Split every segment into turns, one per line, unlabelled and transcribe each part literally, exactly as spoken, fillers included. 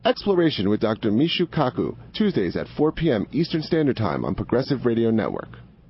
Exploration with Doctor Mishu Kaku, Tuesdays at four p.m. Eastern Standard Time on Progressive Radio Network.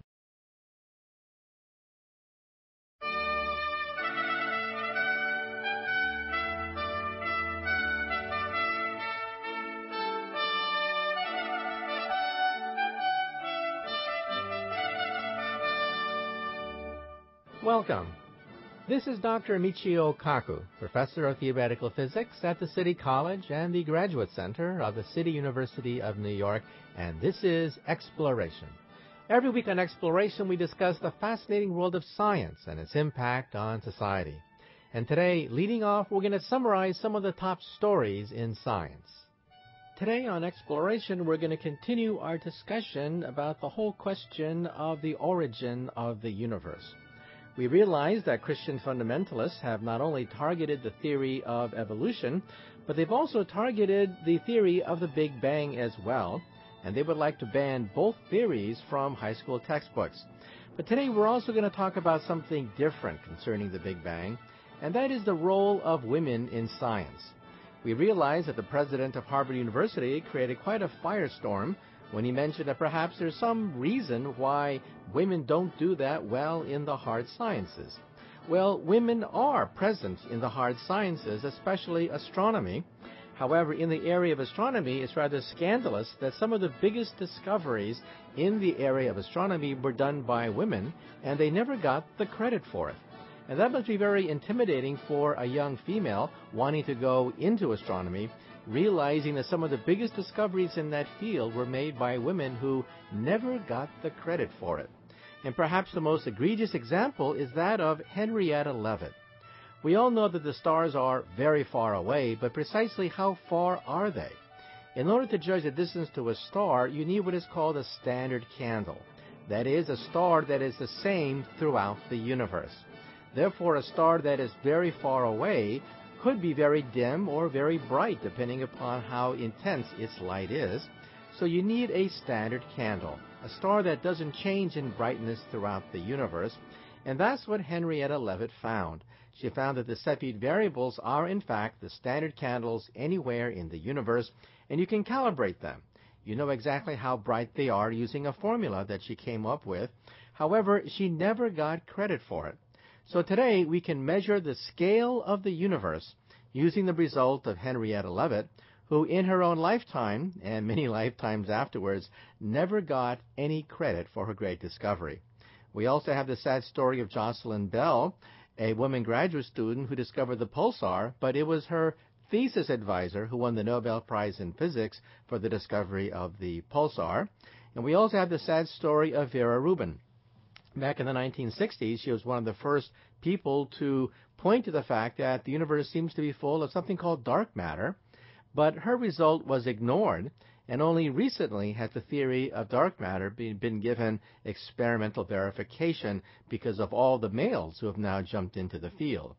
Welcome. This is Doctor Michio Kaku, Professor of Theoretical Physics at the City College and the Graduate Center of the City University of New York, and this is Exploration. Every week on Exploration, we discuss the fascinating world of science and its impact on society. And today, leading off, we're going to summarize some of the top stories in science. Today on Exploration, we're going to continue our discussion about the whole question of the origin of the universe. We realize that Christian fundamentalists have not only targeted the theory of evolution, but they've also targeted the theory of the Big Bang as well, and they would like to ban both theories from high school textbooks. But today we're also going to talk about something different concerning the Big Bang, and that is the role of women in science. We realize that the president of Harvard University created quite a firestorm when he mentioned that perhaps there's some reason why women don't do that well in the hard sciences. Well, women are present in the hard sciences, especially astronomy. However, in the area of astronomy, it's rather scandalous that some of the biggest discoveries in the area of astronomy were done by women, and they never got the credit for it. And that must be very intimidating for a young female wanting to go into astronomy, realizing that some of the biggest discoveries in that field were made by women who never got the credit for it. And perhaps the most egregious example is that of Henrietta Leavitt. We all know that the stars are very far away, but precisely how far are they? In order to judge the distance to a star, you need what is called a standard candle. That is, a star that is the same throughout the universe. Therefore, a star that is very far away could be very dim or very bright, depending upon how intense its light is. So you need a standard candle, a star that doesn't change in brightness throughout the universe. And that's what Henrietta Leavitt found. She found that the Cepheid variables are, in fact, the standard candles anywhere in the universe, and you can calibrate them. You know exactly how bright they are using a formula that she came up with. However, she never got credit for it. So today we can measure the scale of the universe using the result of Henrietta Leavitt, who in her own lifetime, and many lifetimes afterwards, never got any credit for her great discovery. We also have the sad story of Jocelyn Bell, a woman graduate student who discovered the pulsar, but it was her thesis advisor who won the Nobel Prize in Physics for the discovery of the pulsar. And we also have the sad story of Vera Rubin. Back in the nineteen sixties, she was one of the first people to point to the fact that the universe seems to be full of something called dark matter, but her result was ignored, and only recently has the theory of dark matter been, been given experimental verification because of all the males who have now jumped into the field.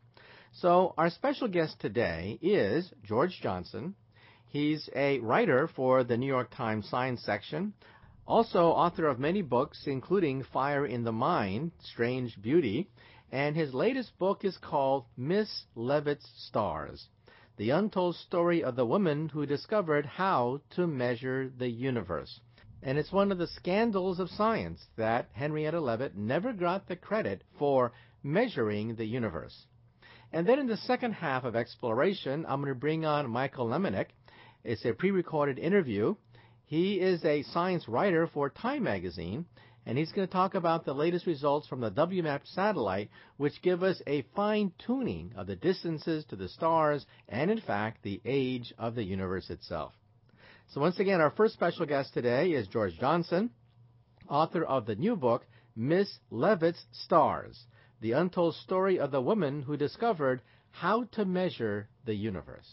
So our special guest today is George Johnson. He's a writer for the New York Times Science section, also author of many books, including Fire in the Mind, Strange Beauty, and his latest book is called Miss Leavitt's Stars, the untold story of the woman who discovered how to measure the universe. And it's one of the scandals of science that Henrietta Leavitt never got the credit for measuring the universe. And then in the second half of Exploration, I'm going to bring on Michael Lemonick. It's a pre-recorded interview. He is a science writer for Time magazine, and he's going to talk about the latest results from the W MAP satellite, which give us a fine-tuning of the distances to the stars and, in fact, the age of the universe itself. So once again, our first special guest today is George Johnson, author of the new book, Miss Leavitt's Stars, the untold story of the woman who discovered how to measure the universe.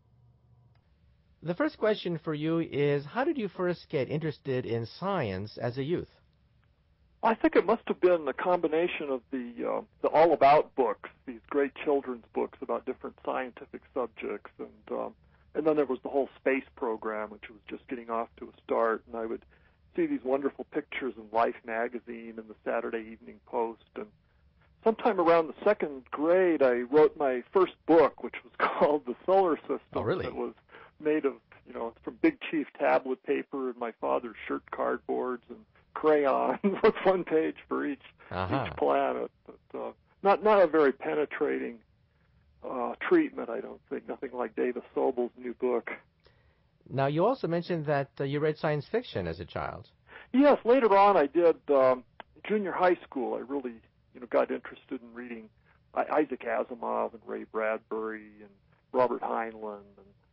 The first question for you is, how did you first get interested in science as a youth?
I think it must have been a combination of the uh, the All About books, these great children's books about different scientific subjects, and um, and then there was the whole space program, which was just getting off to a start, and I would see these wonderful pictures in Life magazine and the Saturday Evening Post, and sometime around the second grade, I wrote my first book, which was called The Solar System.
Oh, really?
It was made of You know, it's from Big Chief tablet paper and my father's shirt cardboards and crayons with one page for each
uh-huh.
each planet. But uh, not not a very penetrating uh, treatment, I don't think. Nothing like Davis Sobel's new book.
Now, you also mentioned that uh, you read science fiction as a child.
Yes, later on I did. Um, junior high school, I really, you know, got interested in reading Isaac Asimov and Ray Bradbury and Robert Heinlein,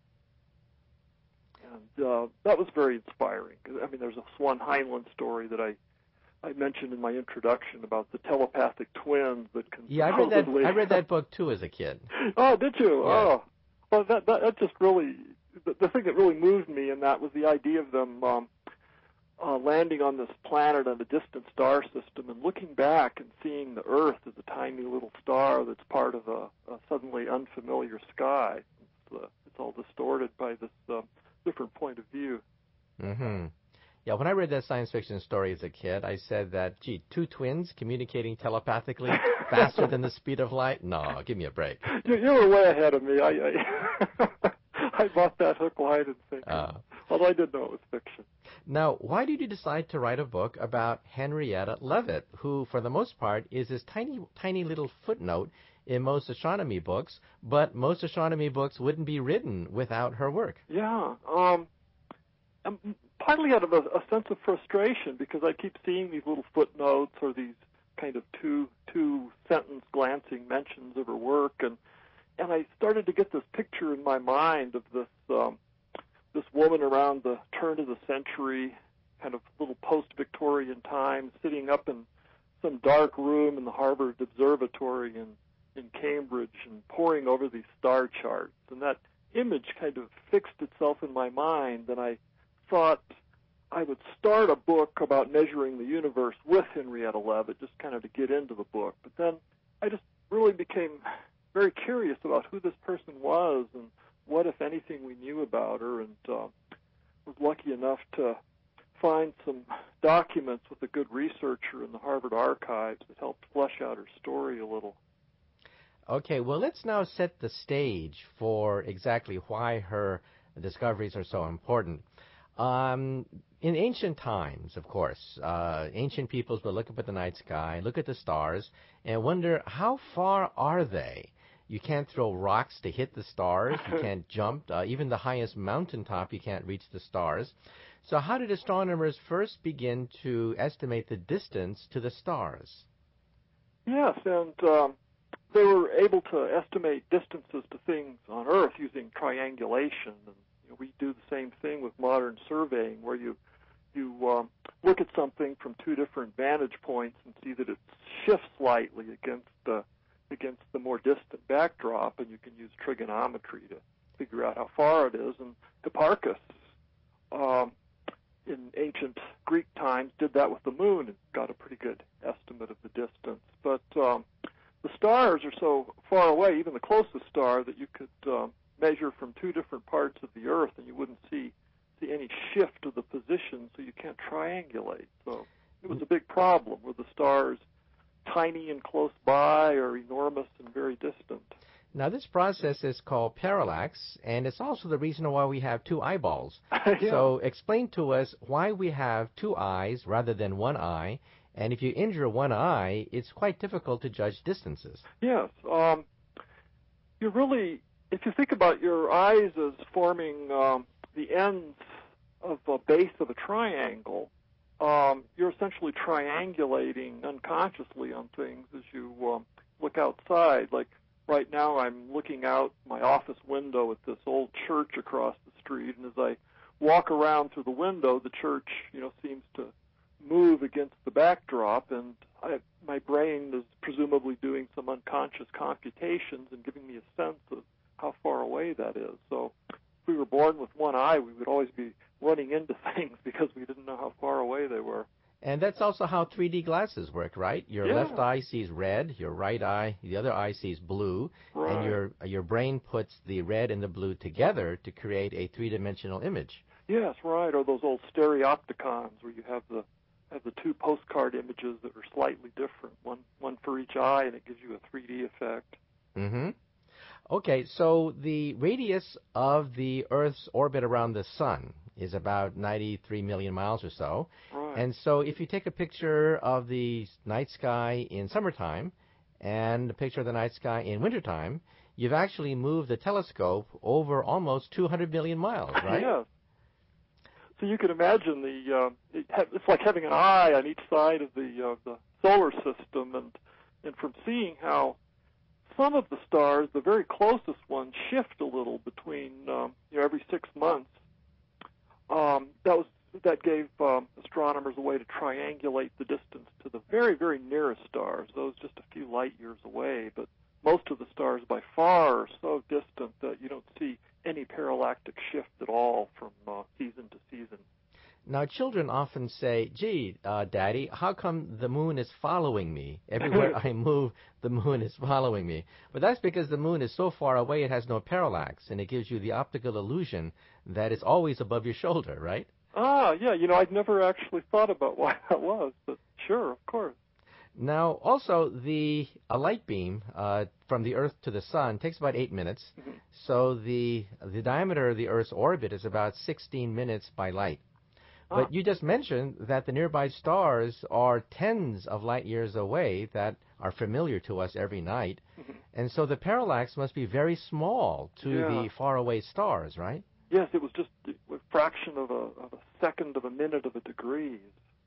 and, and uh, that was very inspiring. I mean, there's this one Heinlein story that I, I mentioned in my introduction about the telepathic twins that can
Yeah, I read that.
supposedly...
I read that book too as a kid.
Oh, did you?
Yeah.
Oh, well, that, that that just really the, the thing that really moved me, and that was the idea of them. Um, Uh, landing on this planet on a distant star system and looking back and seeing the Earth as a tiny little star that's part of a, a suddenly unfamiliar sky. It's, uh, it's all distorted by this uh, different point of view.
Mm-hmm. Yeah, when I read that science fiction story as a kid, I said that, gee, two twins communicating telepathically faster than the speed of light? No, give me a break.
You, you were way ahead of me. I I, I bought that hook, line, and sinker. Uh, although I did know it was fiction.
Now, why did you decide to write a book about Henrietta Leavitt, who, for the most part, is this tiny, tiny little footnote in most astronomy books, but most astronomy books wouldn't be written without her work?
Yeah, um, partly out of a, a sense of frustration, because I keep seeing these little footnotes or these kind of two two sentence glancing mentions of her work, and and I started to get this picture in my mind of this. Um, This woman around the turn of the century, kind of little post-Victorian time, sitting up in some dark room in the Harvard Observatory in, in Cambridge and poring over these star charts. And that image kind of fixed itself in my mind, and I thought I would start a book about measuring the universe with Henrietta Leavitt, just kind of to get into the book. But then I just really became very curious about who this person was and what, if anything, we knew about her, and uh, was lucky enough to find some documents with a good researcher in the Harvard archives that helped flesh out her story a little.
Okay, well, let's now set the stage for exactly why her discoveries are so important. Um, in ancient times, of course, uh, ancient peoples would look up at the night sky, look at the stars, and wonder, how far are they? You can't throw rocks to hit the stars. You can't jump. Uh, even the highest mountaintop, you can't reach the stars. So how did astronomers first begin to estimate the distance to the stars?
Yes, and um, they were able to estimate distances to things on Earth using triangulation. And you know, we do the same thing with modern surveying, where you you um, look at something from two different vantage points and see that it shifts slightly against the against the more distant backdrop, and you can use trigonometry to figure out how far it is. And Hipparchus, um, in ancient Greek times, did that with the moon and got a pretty good estimate of the distance. But um, the stars are so far away, even the closest star, that you could um, measure from two different parts of the Earth, and you wouldn't see, see any shift of the position, so you can't triangulate. So it was a big problem with the stars tiny and close by, or enormous and very distant.
Now, this process is called parallax, and it's also the reason why we have two eyeballs.
Yeah.
So explain to us why we have two eyes rather than one eye, and if you injure one eye, it's quite difficult to judge distances.
Yes. Um, you really, if you think about your eyes as forming um, the ends of a base of a triangle, Um, you're essentially triangulating unconsciously on things as you um, look outside. Like right now, I'm looking out my office window at this old church across the street, and as I walk around through the window, the church, you know, seems to move against the backdrop, and I, my brain is presumably doing some unconscious computations and giving me a sense of how far away that is. So if we were born with one eye, we would always be running into things because we didn't know how far away they were.
And that's also how three D glasses work, right? Your
yeah.
left eye sees red, your right eye, the other eye sees blue,
right.
and your your brain puts the red and the blue together to create a three-dimensional image.
Yes, right. Or those old stereopticons where you have the have the two postcard images that are slightly different, one one for each eye, and it gives you a three D effect.
Mm-hmm. Okay, so the radius of the Earth's orbit around the sun is about ninety-three million miles or so.
Right.
And so if you take a picture of the night sky in summertime and a picture of the night sky in wintertime, you've actually moved the telescope over almost two hundred million miles, right?
Yes. So you can imagine the uh, it ha- it's like having an eye on each side of the uh, the solar system, and and from seeing how some of the stars, the very closest ones, shift a little between um, you know every six months. Um, that was that gave um, astronomers a way to triangulate the distance to the very very nearest stars. Those just a few light years away, but most of the stars by far are so distant that you don't see any parallactic shift at all from uh, season to season.
Now, children often say, gee, uh, Daddy, how come the moon is following me? Everywhere I move, the moon is following me. But that's because the moon is so far away it has no parallax, and it gives you the optical illusion that it's always above your shoulder, right?
Ah, yeah, you know, I'd never actually thought about why that was, but sure, of course.
Now, also, the a light beam uh, from the Earth to the Sun takes about eight minutes.
Mm-hmm.
So the the diameter of the Earth's orbit is about sixteen minutes by light. But
Ah.
you just mentioned that the nearby stars are tens of light years away that are familiar to us every night.
Mm-hmm.
And so the parallax must be very small to
Yeah.
the faraway stars, right?
Yes, it was just a fraction of a, of a second of a minute of a degree.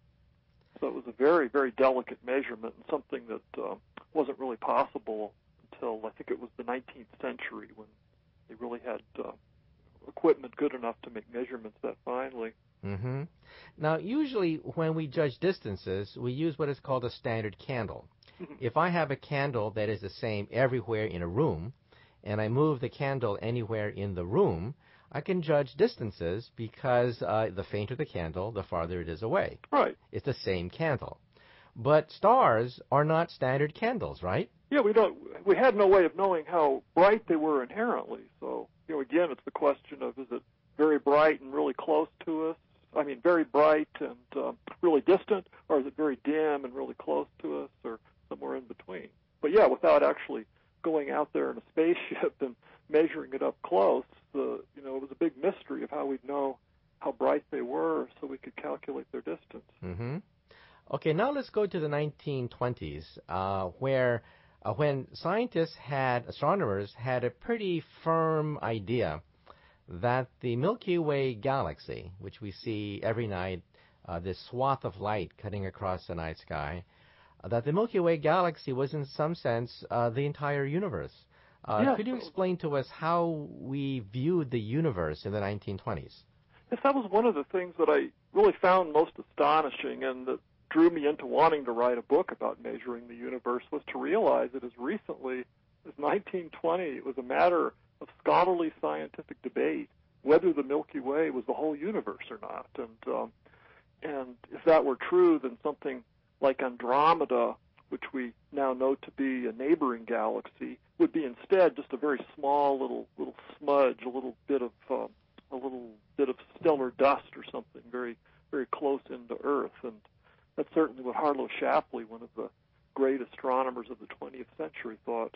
So it was a very, very delicate measurement, and something that uh, wasn't really possible until I think it was the nineteenth century, when they really had uh, equipment good enough to make measurements that finely.
Mm-hmm. Now, usually when we judge distances, we use what is called a standard candle.
Mhm.
If I have a candle that is the same everywhere in a room, and I move the candle anywhere in the room, I can judge distances because uh, the fainter the candle, the farther it is away.
Right.
It's the same candle. But stars are not standard candles, right?
Yeah, we don't. We had no way of knowing how bright they were inherently. So, you know, again, it's the question of, is it very bright and really close to us? I mean, very bright and um, really distant, or is it very dim and really close to us, or somewhere in between? But yeah, without actually going out there in a spaceship and measuring it up close, the you know, it was a big mystery of how we'd know how bright they were, so we could calculate their distance.
Mm-hmm. Okay, now let's go to the nineteen twenties, uh, where uh, when scientists had, astronomers had a pretty firm idea that the Milky Way galaxy, which we see every night, uh, this swath of light cutting across the night sky, uh, that the Milky Way galaxy was in some sense uh, the entire universe. Uh,
Yeah.
Could you explain to us how we viewed the universe in the nineteen twenties?
Yes, that was one of the things that I really found most astonishing, and that drew me into wanting to write a book about measuring the universe, was to realize that as recently as nineteen twenty, it was a matter of scholarly scientific debate whether the Milky Way was the whole universe or not. And um, and if that were true, then something like Andromeda, which we now know to be a neighboring galaxy, would be instead just a very small little little smudge, a little bit of um, a little bit of stellar dust or something very very close into Earth. And that's certainly what Harlow Shapley, one of the great astronomers of the twentieth century, thought.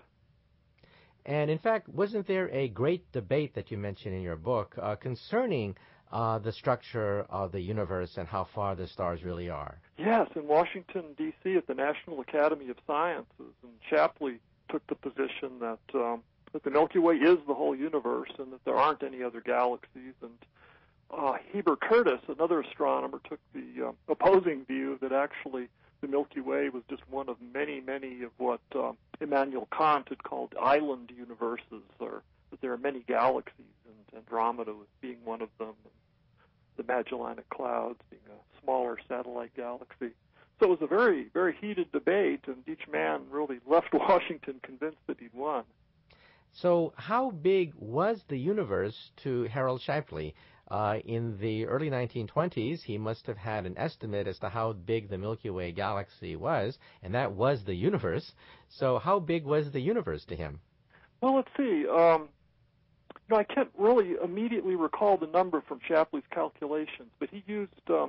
And in fact, wasn't there a great debate that you mentioned in your book uh, concerning uh, the structure of the universe and how far the stars really are?
Yes, in Washington, D C, at the National Academy of Sciences. And Shapley took the position that, um, that the Milky Way is the whole universe and that there aren't any other galaxies. And uh, Heber Curtis, another astronomer, took the uh, opposing view that actually the Milky Way was just one of many, many of what um, Immanuel Kant had called island universes, or that there are many galaxies, and Andromeda was being one of them, and the Magellanic Clouds being a smaller satellite galaxy. So it was a very, very heated debate, and each man really left Washington convinced that he'd won.
So how big was the universe to Harold Shapley? Uh, in the early nineteen twenties, he must have had an estimate as to how big the Milky Way galaxy was, and that was the universe. So how big was the universe to him?
Well, let's see. Um, you know, I can't really immediately recall the number from Shapley's calculations, but he used um,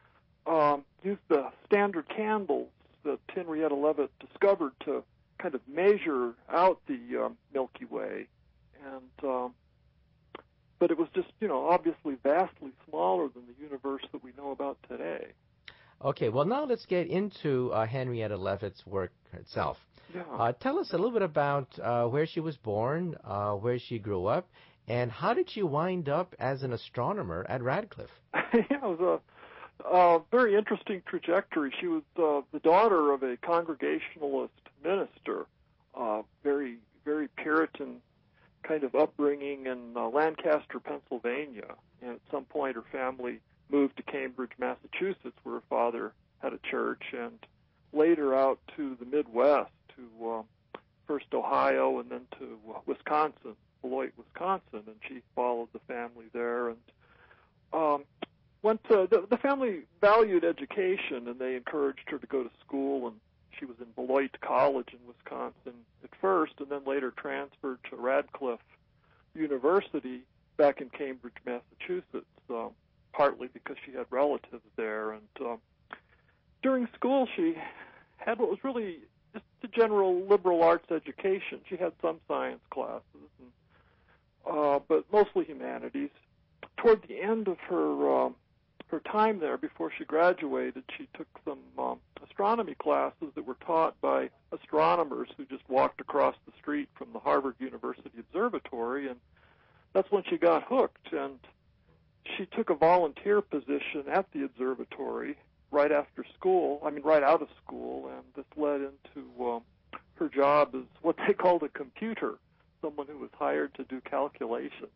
um, used the standard candles that Henrietta Leavitt discovered to kind of measure out the um, Milky Way. and um, but it was just, you know, obviously vastly smaller than the universe that we know about today.
Okay, well, now let's get into uh, Henrietta Leavitt's work itself.
Yeah.
Uh, tell us a little bit about uh, where she was born, uh, where she grew up, and how did she wind up as an astronomer at Radcliffe?
Yeah, it was a, a very interesting trajectory. She was uh, the daughter of a Congregationalist minister, uh, very, very Puritan kind of upbringing in uh, Lancaster, Pennsylvania. And at some point her family moved to Cambridge, Massachusetts, where her father had a church, and later out to the Midwest, to uh, first Ohio and then to uh, Wisconsin, Beloit, Wisconsin, and she followed the family there. And um, went to, the, the family valued education, and they encouraged her to go to school, and she was in Beloit College in Wisconsin at first, and then later transferred to Radcliffe University back in Cambridge, Massachusetts, um, partly because she had relatives there. And um, during school, she had what was really just a general liberal arts education. She had some science classes, and, uh, but mostly humanities. Toward the end of her um, her time there, before she graduated, she took some um, astronomy classes that were taught by astronomers who just walked across the street from the Harvard University Observatory, and that's when she got hooked. And she took a volunteer position at the observatory right after school, I mean right out of school, and this led into um, her job as what they called a computer, someone who was hired to do calculations.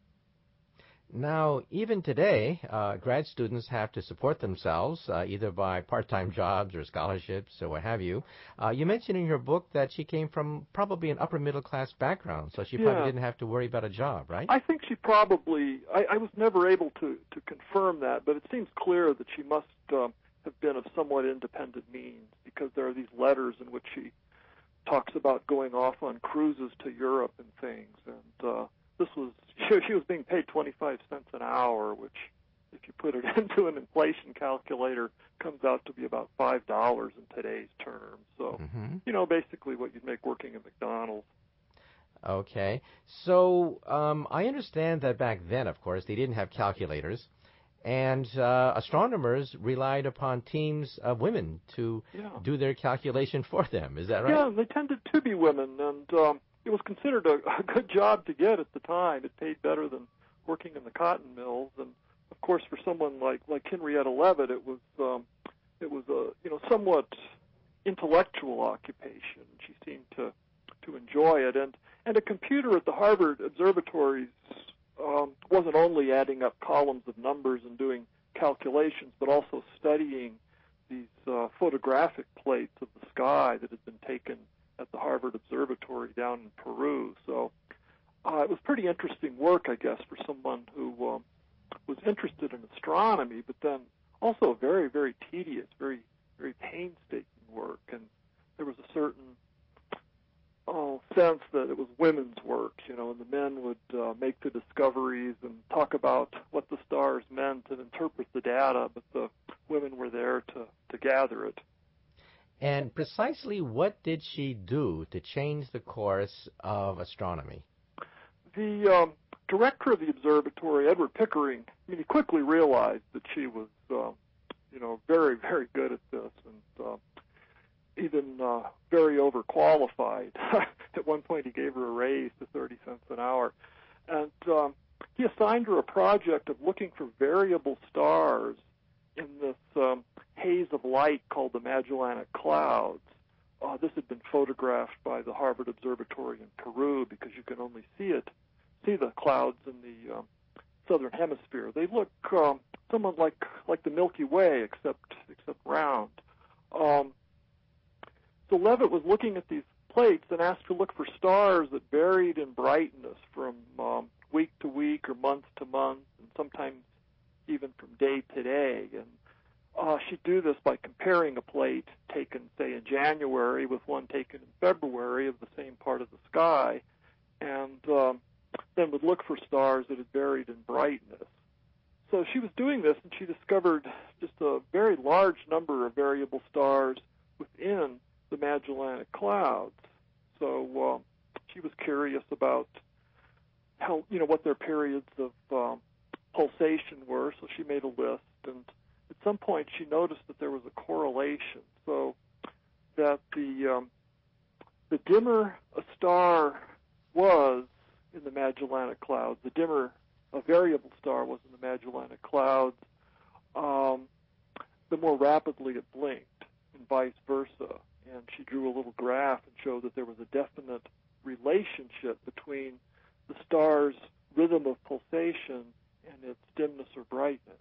Now, even today, uh, grad students have to support themselves uh, either by part-time jobs or scholarships or what have you. Uh, you mentioned in your book that she came from probably an upper-middle-class background, so she
yeah.
probably didn't have to worry about a job, right?
I think she probably, I, I was never able to, to confirm that, but it seems clear that she must um, have been of somewhat independent means, because there are these letters in which she talks about going off on cruises to Europe and things, and uh, this was, she was being paid twenty-five cents an hour, which, if you put it into an inflation calculator, comes out to be about five dollars in today's terms. So, mm-hmm. you know, basically what you'd make working at McDonald's.
Okay. So um, I understand that back then, of course, they didn't have calculators, and uh, astronomers relied upon teams of women to
yeah.
do their calculation for them. Is that right?
Yeah, they tended to be women, and um, it was considered a, a good job to get at the time. It paid better than working in the cotton mills, and of course, for someone like like Henrietta Leavitt, it was um, it was a you know somewhat intellectual occupation. She seemed to to enjoy it, and and a computer at the Harvard observatories um, wasn't only adding up columns of numbers and doing calculations, but also studying these uh, photographic plates of the sky that had been taken at the Harvard Observatory down in Peru. So uh, it was pretty interesting work, I guess, for someone who um, was interested in astronomy, but then also very, very tedious, very, very painstaking work. And there was a certain oh, sense that it was women's work, you know, and the men would uh, make the discoveries and talk about what the stars meant and interpret the data, but the women were there to, to gather it.
And precisely what did she do to change the course of astronomy?
The um, director of the observatory, Edward Pickering, I mean, he quickly realized that she was, um, you know, very, very good at this, and uh, even uh, very overqualified. At one point, he gave her a raise to thirty cents an hour, and um, he assigned her a project of looking for variable stars in this um, haze of light called the Magellanic Clouds. Uh, this had been photographed by the Harvard Observatory in Peru because you can only see it, see the clouds in the um, southern hemisphere. They look um, somewhat like like the Milky Way, except except round. Um, so Leavitt was looking at these plates and asked to look for stars that varied in brightness from um, week to week or month to month, and sometimes even from day to day. And uh, she'd do this by comparing a plate taken, say, in January with one taken in February of the same part of the sky, and um, then would look for stars that had varied in brightness. So she was doing this, and she discovered just a very large number of variable stars within the Magellanic Clouds. So uh, she was curious about how, you know, what their periods of um, pulsation were. So she made a list, and at some point she noticed that there was a correlation. So that the um, the dimmer a star was in the Magellanic Clouds, the dimmer a variable star was in the Magellanic Clouds, um, the more rapidly it blinked, and vice versa. And she drew a little graph and showed that there was a definite relationship between the star's rhythm of pulsation and its dimness or brightness.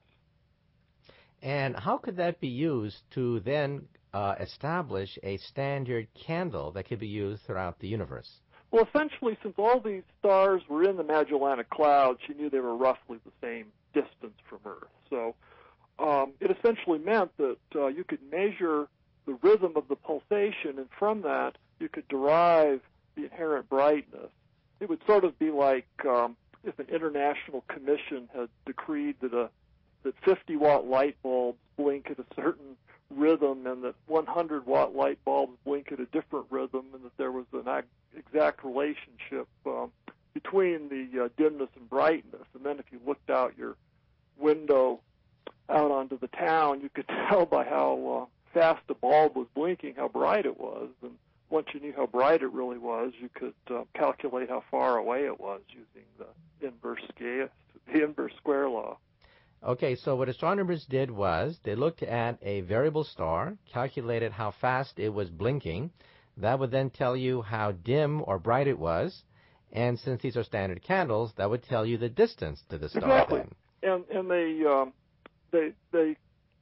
And how could that be used to then uh, establish a standard candle that could be used throughout the universe?
Well, essentially, since all these stars were in the Magellanic Clouds, she knew they were roughly the same distance from Earth. So um, it essentially meant that uh, you could measure the rhythm of the pulsation, and from that you could derive the inherent brightness. It would sort of be like um, if an international commission had decreed that a that fifty watt light bulbs blink at a certain rhythm, and that one hundred watt light bulbs blink at a different rhythm, and that there was an exact relationship um, between the uh, dimness and brightness. And then if you looked out your window out onto the town, you could tell by how uh, fast the bulb was blinking how bright it was. And once you knew how bright it really was, you could uh, calculate how far away it was using the inverse scale, the inverse square law.
Okay, so what astronomers did was they looked at a variable star, calculated how fast it was blinking. That would then tell you how dim or bright it was. And since these are standard candles, that would tell you the distance to the star.
Exactly.
Then.
And and they um, they they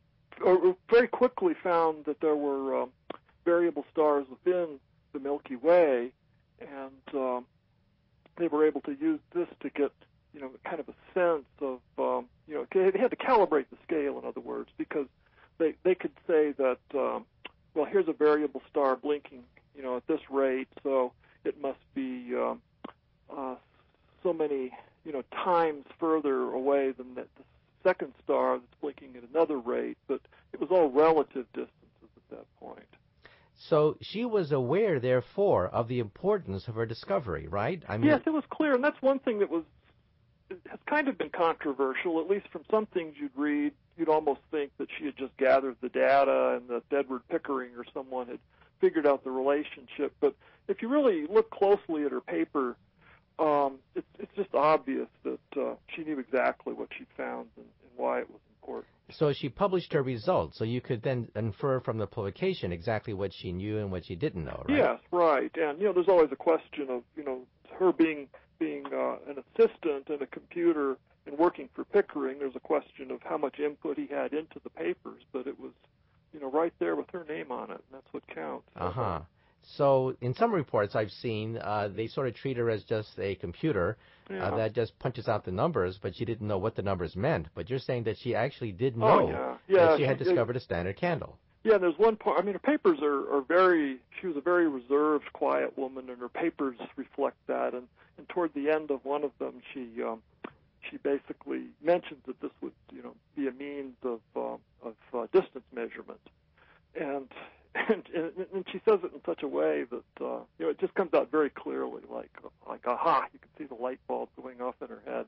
very quickly found that there were um, variable stars within the Milky Way, and um, they were able to use this to get, you know, kind of a sense of, um, you know, they had to calibrate the scale, in other words, because they they could say that, um, well, here's a variable star blinking, you know, at this rate, so it must be um, uh, so many, you know, times further away than the, the second star that's blinking at another rate, but it was all relative distances at that point.
So she was aware, therefore, of the importance of her discovery, right? I mean,
yes, it was clear, and that's one thing that was has kind of been controversial, at least from some things you'd read. You'd almost think that she had just gathered the data and that Edward Pickering or someone had figured out the relationship. But if you really look closely at her paper, um, it's, it's just obvious that uh, she knew exactly what she'd found and, and why it was important.
So she published her results, so you could then infer from the publication exactly what she knew and what she didn't know, right?
Yes, right. And, you know, there's always a question of, you know, her being being uh, an assistant in a computer and working for Pickering. There's a question of how much input he had into the papers, but it was, you know, right there with her name on it, and that's what counts.
Uh-huh. So in some reports I've seen, uh, they sort of treat her as just a computer
yeah.
uh, that just punches out the numbers, but she didn't know what the numbers meant. But you're saying that she actually did know
oh, yeah. Yeah,
that she had
she,
discovered
it,
a standard candle.
Yeah, there's one part, I mean, her papers are, are very, she was a very reserved, quiet woman, and her papers reflect that. And, and toward the end of one of them, she um, she basically mentions that this would, you know, be a means of uh, of uh, distance measurement. And, and and she says it in such a way that, uh, you know, it just comes out very clearly, like, like, aha, you can see the light bulb going off in her head.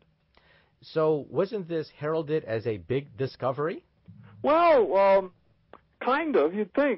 So wasn't this heralded as a big discovery?
Well, um, kind of, you'd think.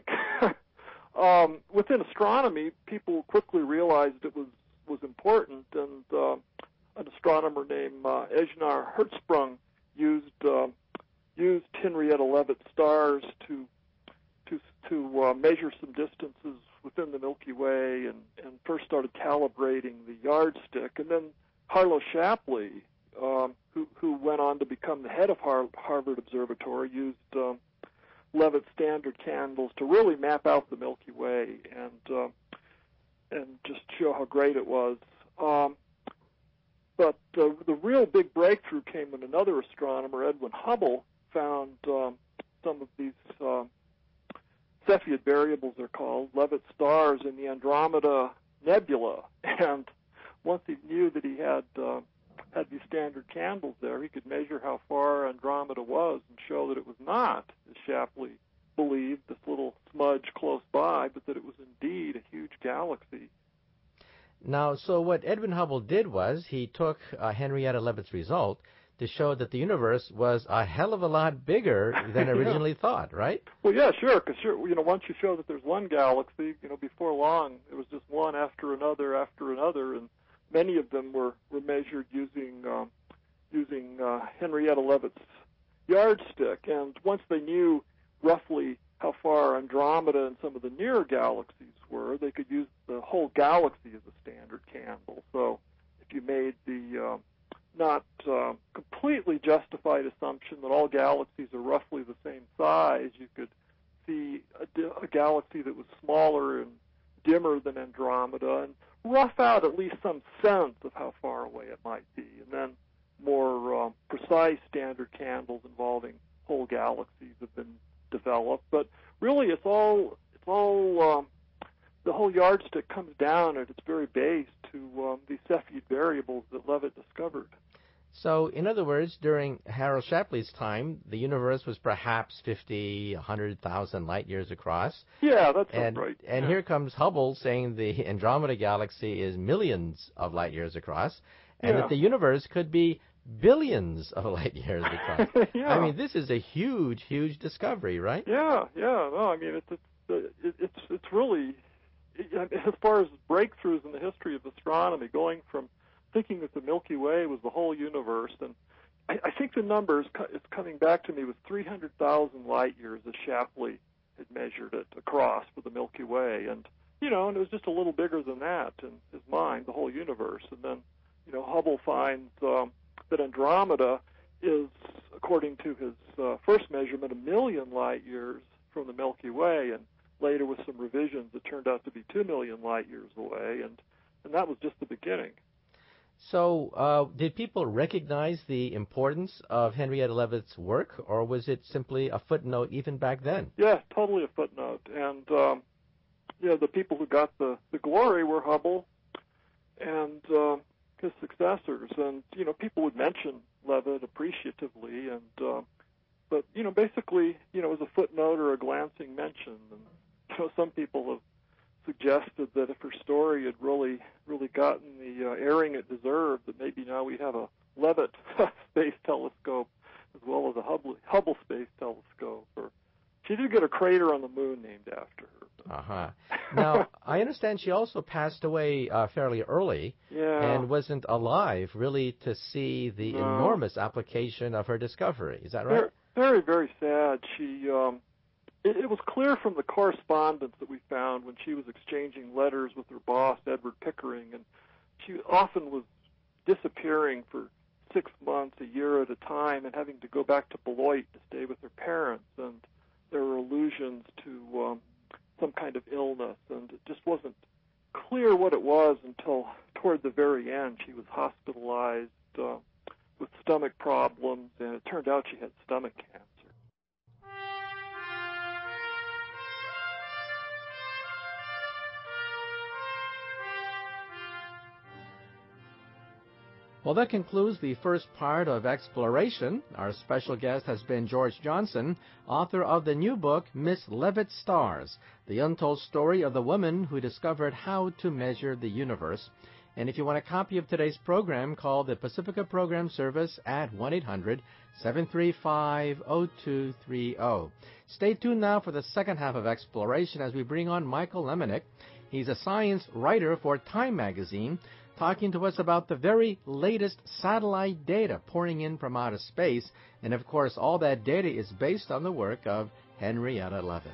um, within astronomy, people quickly realized it was, was important, and uh, an astronomer named uh, Ejnar Hertzsprung used uh, used Henrietta Leavitt stars to to to uh, measure some distances within the Milky Way, and, and first started calibrating the yardstick, and then Harlow Shapley, um, who who went on to become the head of Har- Harvard Observatory, used um, Leavitt standard candles to really map out the Milky Way and uh, and just show how great it was. Um, but uh, the real big breakthrough came when another astronomer, Edwin Hubble, found um, some of these uh, Cepheid variables, they're called, Leavitt stars in the Andromeda Nebula. And once he knew that he had uh, had these standard candles there, he could measure how far Andromeda was and show that it was not, as Shapley believed, this little smudge close by, but that it was indeed a huge galaxy.
Now, so what Edwin Hubble did was he took uh, Henrietta Leavitt's result to show that the universe was a hell of a lot bigger than originally yeah. thought, right?
Well, yeah, sure, because sure, you know, once you show that there's one galaxy, you know, before long it was just one after another after another, and many of them were, were measured using um, using uh, Henrietta Leavitt's yardstick. And once they knew roughly how far Andromeda and some of the nearer galaxies were, they could use the whole galaxy as a standard candle. So if you made the uh, not uh, completely justified assumption that all galaxies are roughly the same size, you could see a, a galaxy that was smaller and dimmer than Andromeda and rough out at least some sense of how far away it might be. And then more uh, precise standard candles involving whole galaxies have been developed. But really, it's all it's all um, the whole yardstick comes down at its very base to um, these Cepheid variables that Leavitt discovered.
So, in other words, during Harold Shapley's time, the universe was perhaps fifty, one hundred thousand light years across.
Yeah, that's
and,
right.
And
yeah.
here comes Hubble saying the Andromeda galaxy is millions of light years across, and
yeah.
that the universe could be billions of light years across.
yeah.
I mean, this is a huge, huge discovery, right?
Yeah, yeah. No, I mean, it's it's it's it's really, as far as breakthroughs in the history of astronomy, going from thinking that the Milky Way was the whole universe, and I, I think the number is, is coming back to me with three hundred thousand light years as Shapley had measured it across for the Milky Way, and you know, and it was just a little bigger than that in his mind, the whole universe. And then, you know, Hubble finds um, that Andromeda is, according to his uh, first measurement, a million light years from the Milky Way, and later with some revisions, it turned out to be two million light years away, and and that was just the beginning.
So, uh, did people recognize the importance of Henrietta Leavitt's work, or was it simply a footnote even back then?
Yeah, totally a footnote. And, um, you know, the people who got the, the glory were Hubble and uh, his successors. And, you know, people would mention Leavitt appreciatively, and uh, but, you know, basically, you know, as a footnote or a glancing mention. And, you know, some people have suggested that if her story had really, really gotten the uh, airing it deserved, that maybe now we have a Leavitt Space Telescope as well as a Hubble, Hubble Space Telescope. Or she did get a crater on the moon named after her.
Uh-huh. Now, I understand she also passed away uh, fairly early
yeah.
and wasn't alive, really, to see the
no.
enormous application of her discovery. Is that right?
Very, very, very sad. She... Um, It was clear from the correspondence that we found when she was exchanging letters with her boss, Edward Pickering, and she often was disappearing for six months, a year at a time, and having to go back to Beloit to stay with her parents. And there were allusions to um, some kind of illness, and it just wasn't clear what it was until toward the very end. She was hospitalized uh, with stomach problems, and it turned out she had stomach cancer.
Well, that concludes the first part of Exploration. Our special guest has been George Johnson, author of the new book, Miss Leavitt's Stars, the untold story of the woman who discovered how to measure the universe. And if you want a copy of today's program, call the Pacifica Program Service at one eight hundred seven three five oh two three oh. Stay tuned now for the second half of Exploration as we bring on Michael Lemonick. He's a science writer for Time magazine, talking to us about the very latest satellite data pouring in from outer space. And, of course, all that data is based on the work of Henrietta Leavitt.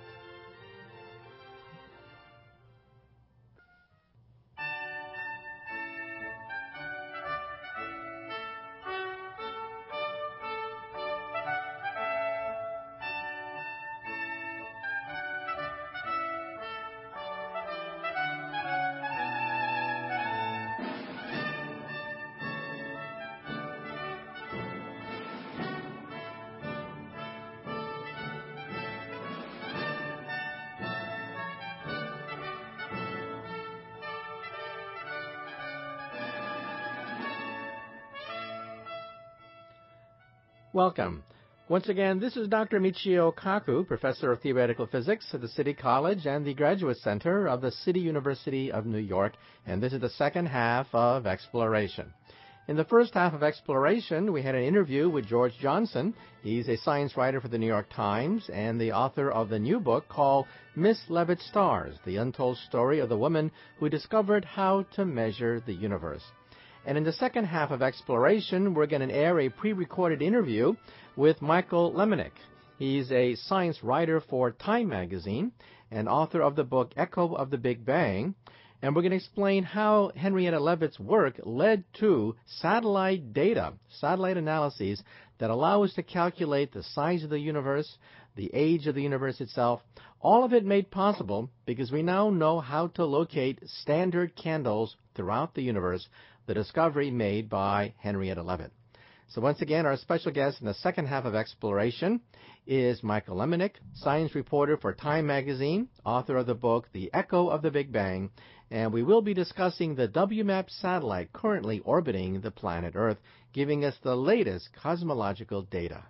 Welcome. Once again, this is Doctor Michio Kaku, Professor of Theoretical Physics at the City College and the Graduate Center of the City University of New York, and this is the second half of Exploration. In the first half of Exploration, we had an interview with George Johnson. He's a science writer for the New York Times and the author of the new book called Miss Leavitt Stars, the untold story of the woman who discovered how to measure the universe. And in the second half of Exploration, we're going to air a pre-recorded interview with Michael Lemonick. He's a science writer for Time magazine and author of the book Echo of the Big Bang. And we're going to explain how Henrietta Leavitt's work led to satellite data, satellite analyses that allow us to calculate the size of the universe, the age of the universe itself, all of it made possible because we now know how to locate standard candles throughout the universe, the discovery made by Henrietta Leavitt. So once again, our special guest in the second half of Exploration is Michael Lemonick, science reporter for Time magazine, author of the book The Echo of the Big Bang, and we will be discussing the W MAP satellite currently orbiting the planet Earth, giving us the latest cosmological data.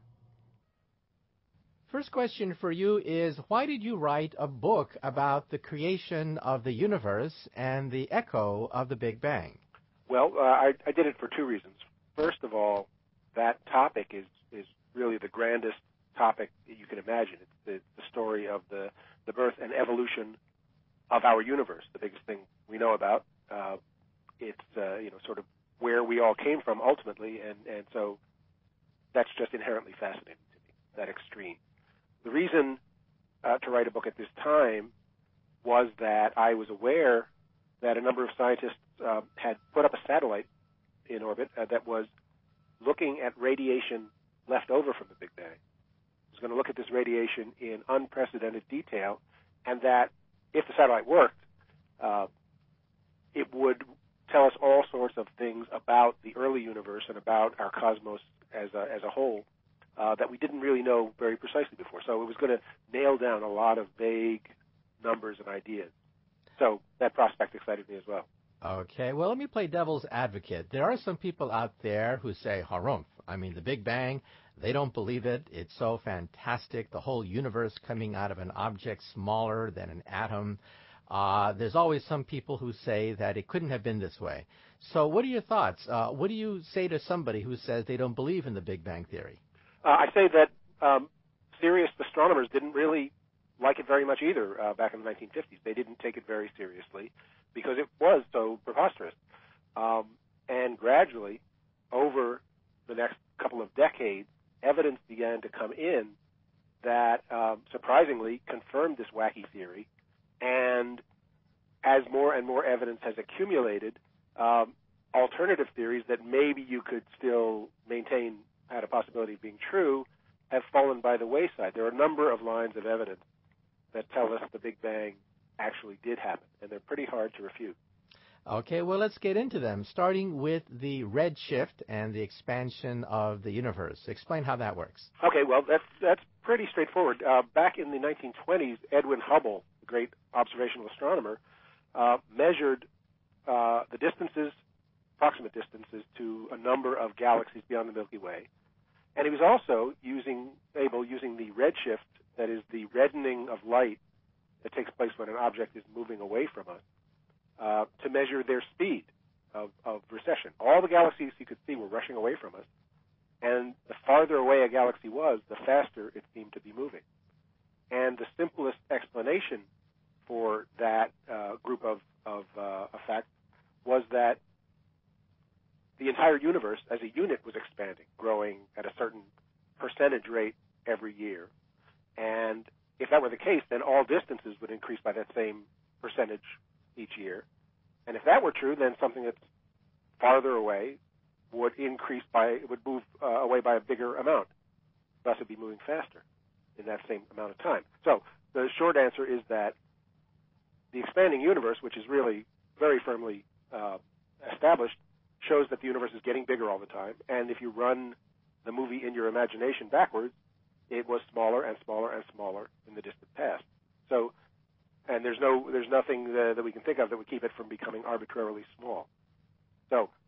First question for you is, why did you write a book about the creation of the universe and the echo of the Big Bang?
Well, uh, I, I did it for two reasons. First of all, that topic is, is really the grandest topic that you can imagine. It's the, the story of the, the birth and evolution of our universe, the biggest thing we know about. Uh, it's, uh, you know, sort of where we all came from ultimately, and, and so that's just inherently fascinating to me, that extreme. The reason uh, to write a book at this time was that I was aware that a number of scientists uh, had put up a satellite in orbit uh, that was looking at radiation left over from the Big Bang. It was going to look at this radiation in unprecedented detail, and that if the satellite worked, uh, it would tell us all sorts of things about the early universe and about our cosmos as a, as a whole uh, that we didn't really know very precisely before. So it was going to nail down a lot of vague numbers and ideas. So that prospect excited me as well.
Okay, well, let me play devil's advocate. There are some people out there who say, harumph, I mean, the Big Bang, they don't believe it. It's so fantastic, the whole universe coming out of an object smaller than an atom. Uh, there's always some people who say that it couldn't have been this way. So what are your thoughts? Uh, what do you say to somebody who says they don't believe in the Big Bang Theory?
Uh, I say that um, serious astronomers didn't really like it very much either uh, back in the nineteen fifties. They didn't take it very seriously because it was so preposterous. Um, and gradually, over the next couple of decades, evidence began to come in that um, surprisingly confirmed this wacky theory. And as more and more evidence has accumulated, um, alternative theories that maybe you could still maintain had a possibility of being true have fallen by the wayside. There are a number of lines of evidence that tell us the Big Bang actually did happen, and they're pretty hard to refute.
Okay, well, let's get into them, starting with the redshift and the expansion of the universe. Explain how that works.
Okay, well, that's, that's pretty straightforward. Uh, back in the nineteen twenties, Edwin Hubble, the great observational astronomer, uh, measured uh, the distances, approximate distances, to a number of galaxies beyond the Milky Way. And he was also using able, using the redshift, that is the reddening of light that takes place when an object is moving away from us, uh, to measure their speed of, of recession. All the galaxies he could see were rushing away from us, and the farther away a galaxy was, the faster it seemed to be moving. And the simplest explanation for that uh, group of, of uh, effects was that the entire universe as a unit was expanding, growing at a certain percentage rate every year. And if that were the case, then all distances would increase by that same percentage each year. And if that were true, then something that's farther away would increase by, would move uh, away by a bigger amount. Thus, it would be moving faster in that same amount of time. So the short answer is that the expanding universe, which is really very firmly uh, established, shows that the universe is getting bigger all the time. And if you run the movie in your imagination backwards, it was smaller and smaller and smaller in the distant past. So, and there's no, there's nothing uh, that we can think of that would keep it from becoming arbitrarily small. So,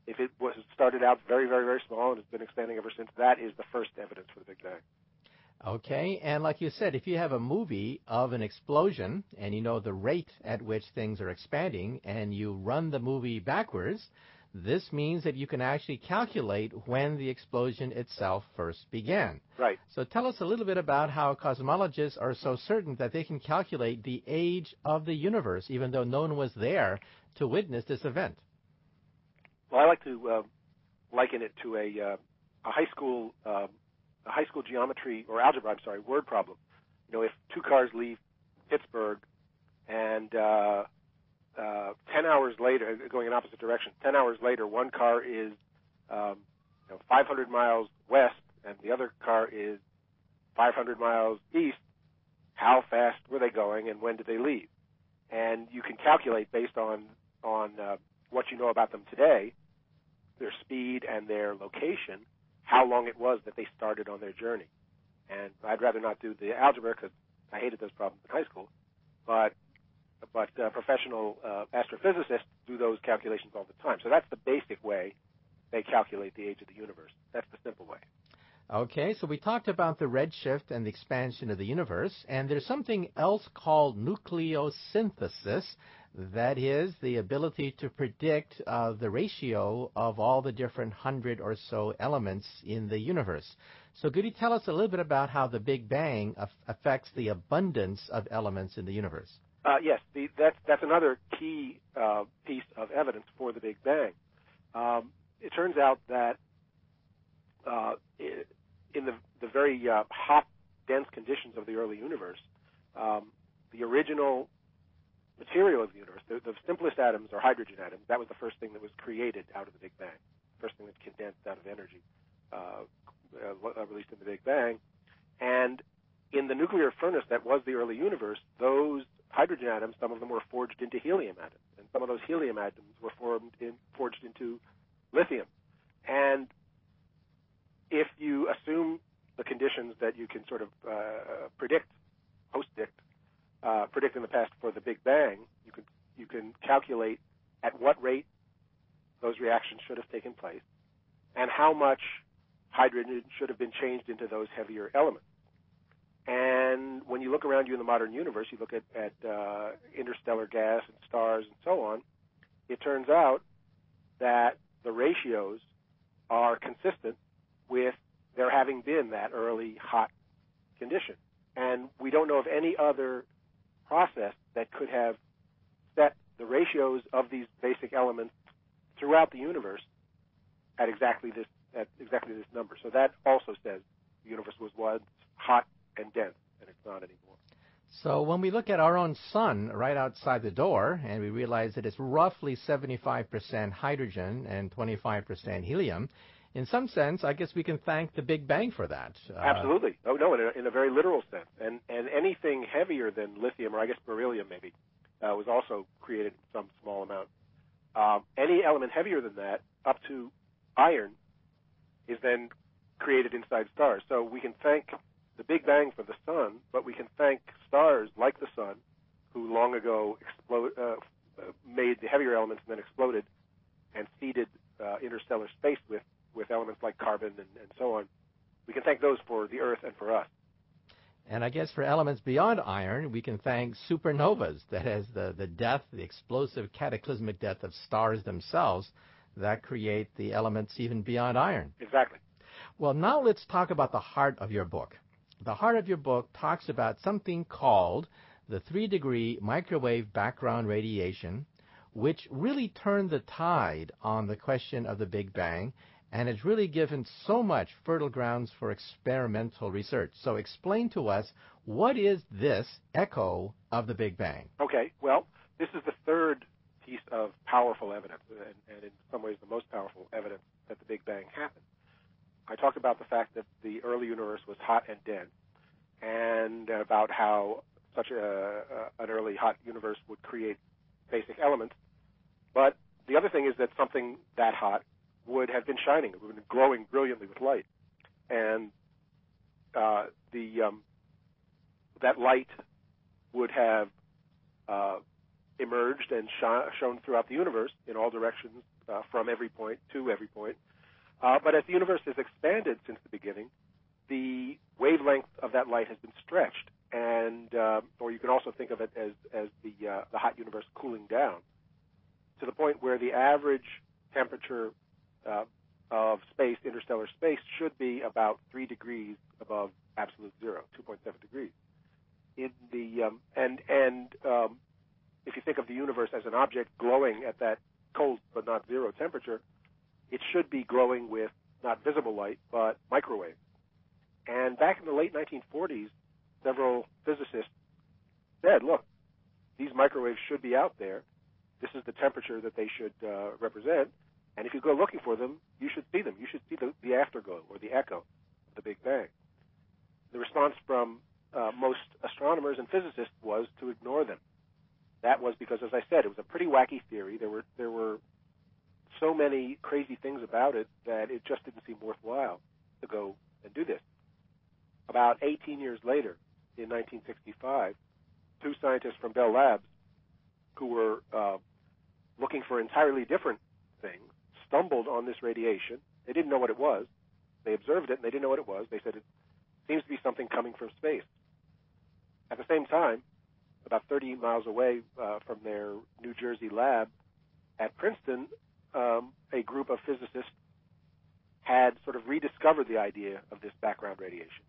if it was started out very, very, very small and has been expanding ever since, that is the first evidence for the Big Bang.
Okay, and like you said, if you have a movie of an explosion and you know the rate at which things are expanding and you run the movie backwards, this means that you can actually calculate when the explosion itself first began.
Right.
So tell us a little bit about how cosmologists are so certain that they can calculate the age of the universe, even though no one was there to witness this event.
Well, I like to uh, liken it to a, uh, a high school uh, a high school geometry or algebra, I'm sorry, word problem. You know, if two cars leave Pittsburgh and uh, uh, ten hours later, going in opposite direction, ten hours later, one car is um, you know, five hundred miles west and the other car is five hundred miles east, how fast were they going and when did they leave? And you can calculate based on, on uh, what you know about them today, their speed and their location, how long it was that they started on their journey. And I'd rather not do the algebra because I hated those problems in high school, but but uh, professional uh, astrophysicists do those calculations all the time. So that's the basic way they calculate the age of the universe. That's the simple way.
Okay, so we talked about the redshift and the expansion of the universe, and there's something else called nucleosynthesis. That is the ability to predict uh, the ratio of all the different hundred or so elements in the universe. So could you tell us a little bit about how the Big Bang af- affects the abundance of elements in the universe?
Uh, yes, the, that's, that's another key uh, piece of evidence for the Big Bang. Um, it turns out that uh, in the, the very uh, hot, dense conditions of the early universe, um, the original material of the universe, the, the simplest atoms are hydrogen atoms. That was the first thing that was created out of the Big Bang, first thing that condensed out of energy, uh, uh, released in the Big Bang. And in the nuclear furnace that was the early universe, those hydrogen atoms, some of them were forged into helium atoms, and some of those helium atoms were formed in, forged into lithium. And if you assume the conditions that you can sort of uh, predict, post-dict, Uh, predict in the past for the Big Bang, you can you can calculate at what rate those reactions should have taken place and how much hydrogen should have been changed into those heavier elements. And when you look around you in the modern universe, you look at, at uh, interstellar gas and stars and so on, it turns out that the ratios are consistent with there having been that early hot condition. And we don't know of any other process that could have set the ratios of these basic elements throughout the universe at exactly this at exactly this number. So that also says the universe was once hot and dense, and it's not anymore.
So when we look at our own sun right outside the door, and we realize that it's roughly seventy-five percent hydrogen and twenty-five percent helium, in some sense, I guess we can thank the Big Bang for that. Uh,
Absolutely. Oh, no, in a, in a very literal sense. And and anything heavier than lithium, or I guess beryllium maybe, uh, was also created in some small amount. Um, any element heavier than that, up to iron, is then created inside stars. So we can thank the Big Bang for the sun, but we can thank stars like the sun, who long ago explode, uh, made the heavier elements and then exploded and seeded uh, interstellar space with with elements like carbon and, and so on. We can thank those for the Earth and for us.
And I guess for elements beyond iron, we can thank supernovas, that is the, the death, the explosive cataclysmic death of stars themselves that create the elements even beyond iron.
Exactly.
Well, now let's talk about the heart of your book. The heart of your book talks about something called the three-degree microwave background radiation, which really turned the tide on the question of the Big Bang, and it's really given so much fertile grounds for experimental research. So explain to us, what is this echo of the Big Bang?
Okay, well, this is the third piece of powerful evidence, and, and in some ways the most powerful evidence that the Big Bang happened. I talked about the fact that the early universe was hot and dense, and about how such a, a, an early hot universe would create basic elements. But the other thing is that something that hot would have been shining, it would have been glowing brilliantly with light. And uh, the um, that light would have uh, emerged and sh- shown throughout the universe in all directions uh, from every point to every point. Uh, but as the universe has expanded since the beginning, the wavelength of that light has been stretched, and uh, or you can also think of it as as the uh, the hot universe cooling down to the point where the average temperature uh, of space, interstellar space, should be about three degrees above absolute zero, two point seven degrees. In the um, and and um, if you think of the universe as an object glowing at that cold but not zero temperature, it should be glowing with not visible light but microwave. And back in the late nineteen forties, several physicists said, "Look, these microwaves should be out there. This is the temperature that they should uh, represent. And if you go looking for them, you should see them. You should see the, the afterglow or the echo of the Big Bang." The response from uh, most astronomers and physicists was to ignore them. That was because, as I said, it was a pretty wacky theory. There were there were so many crazy things about it that it just didn't seem worthwhile to go and do this. About eighteen years later, in nineteen sixty-five, two scientists from Bell Labs, who were uh, looking for entirely different things, stumbled on this radiation. They didn't know what it was. They observed it, and they didn't know what it was. They said, it seems to be something coming from space. At the same time, about thirty miles away uh, from their New Jersey lab at Princeton, um, a group of physicists had sort of rediscovered the idea of this background radiation.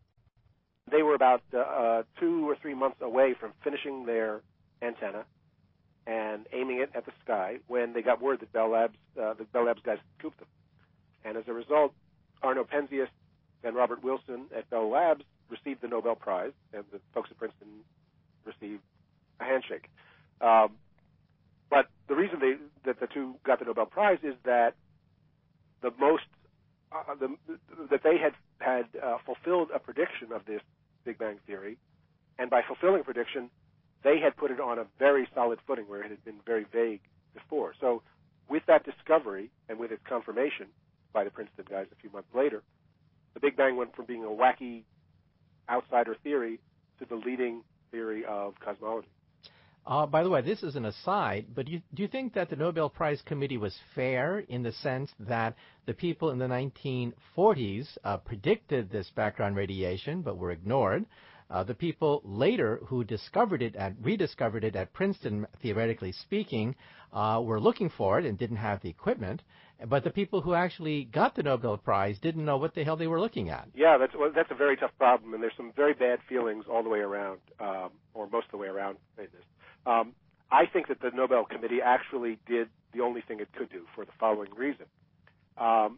They were about uh, uh, two or three months away from finishing their antenna and aiming it at the sky when they got word that Bell Labs, uh, the Bell Labs guys scooped them. And as a result, Arno Penzias and Robert Wilson at Bell Labs received the Nobel Prize, and the folks at Princeton received a handshake. Um, but the reason they, that the two got the Nobel Prize is that the most uh, the, that they had had uh, fulfilled a prediction of this Big Bang theory, and by fulfilling a prediction, they had put it on a very solid footing where it had been very vague before. So with that discovery and with its confirmation by the Princeton guys a few months later, the Big Bang went from being a wacky outsider theory to the leading theory of cosmology.
Uh, by the way, this is an aside, but you, do you think that the Nobel Prize Committee was fair in the sense that the people in the nineteen forties uh, predicted this background radiation but were ignored? Uh, the people later who discovered it and rediscovered it at Princeton, theoretically speaking, uh, were looking for it and didn't have the equipment. But the people who actually got the Nobel Prize didn't know what the hell they were looking at.
Yeah, that's well, that's a very tough problem, and there's some very bad feelings all the way around, um, or most of the way around in this. Um, I think that the Nobel Committee actually did the only thing it could do for the following reason. Um,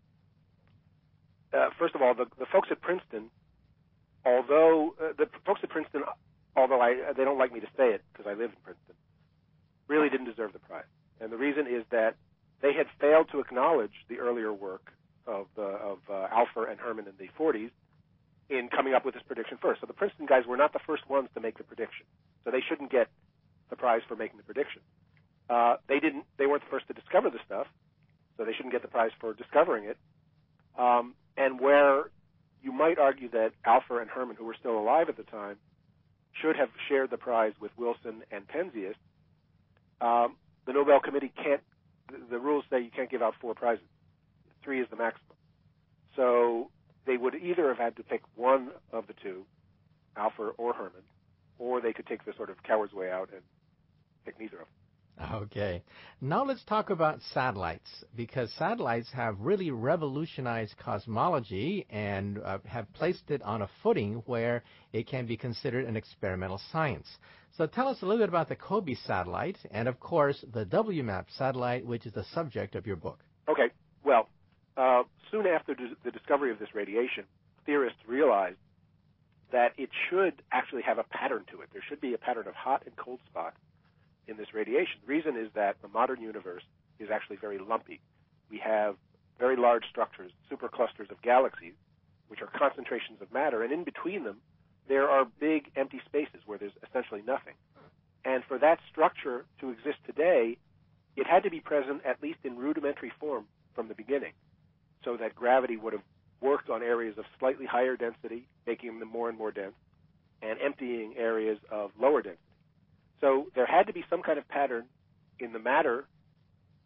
uh, first of all, the, the folks at Princeton, although uh, the folks at Princeton, although I, they don't like me to say it because I live in Princeton, really didn't deserve the prize. And the reason is that they had failed to acknowledge the earlier work of, uh, of uh, Alpher and Herman in the forties in coming up with this prediction first. So the Princeton guys were not the first ones to make the prediction. So they shouldn't get the prize for making the prediction. Uh, they didn't. They weren't the first to discover the stuff, so they shouldn't get the prize for discovering it. Um, and where you might argue that Alpher and Herman, who were still alive at the time, should have shared the prize with Wilson and Penzias, um, the Nobel Committee can't. The, the rules say you can't give out four prizes. Three is the maximum. So they would either have had to pick one of the two, Alpher or Herman, or they could take the sort of coward's way out and pick neither of them.
Okay. Now let's talk about satellites, because satellites have really revolutionized cosmology and uh, have placed it on a footing where it can be considered an experimental science. So tell us a little bit about the COBE satellite and, of course, the W MAP satellite, which is the subject of your book.
Okay. Well, uh, soon after the discovery of this radiation, theorists realized that it should actually have a pattern to it. There should be a pattern of hot and cold spots in this radiation. The reason is that the modern universe is actually very lumpy. We have very large structures, superclusters of galaxies, which are concentrations of matter, and in between them, there are big empty spaces where there's essentially nothing. And for that structure to exist today, it had to be present at least in rudimentary form from the beginning, so that gravity would have worked on areas of slightly higher density, making them more and more dense, and emptying areas of lower density. So there had to be some kind of pattern in the matter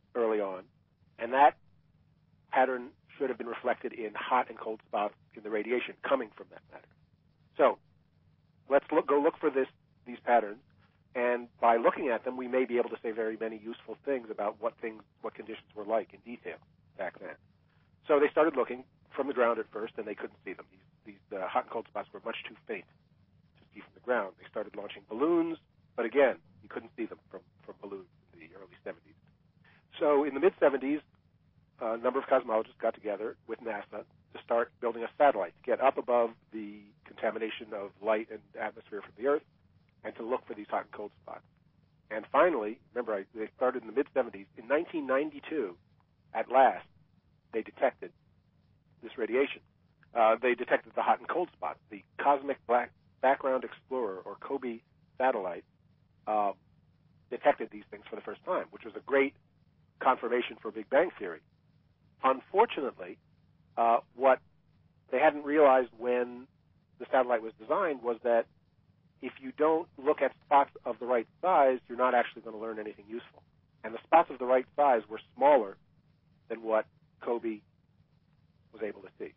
early on, and that pattern should have been reflected in hot and cold spots in the radiation coming from that matter. So let's look, go look for this, these patterns, and by looking at them, we may be able to say very many useful things about what things, what conditions were like in detail back then. So they started looking from the ground at first, and they couldn't see them. These, these uh, hot and cold spots were much too faint to see from the ground. They started launching balloons, but again, you couldn't see them from, from balloons in the early seventies. So in the mid-seventies, a number of cosmologists got together with NASA to start building a satellite to get up above the contamination of light and atmosphere from the Earth and to look for these hot and cold spots. And finally, remember, I, they started in the mid-seventies. In nineteen ninety-two, at last, they detected this radiation. Uh, they detected the hot and cold spots. The Cosmic Black Background Explorer, or COBE satellite, uh, detected these things for the first time, which was a great confirmation for Big Bang theory. Unfortunately, uh, what they hadn't realized when the satellite was designed was that if you don't look at spots of the right size, you're not actually going to learn anything useful. And the spots of the right size were smaller than what COBE was able to see.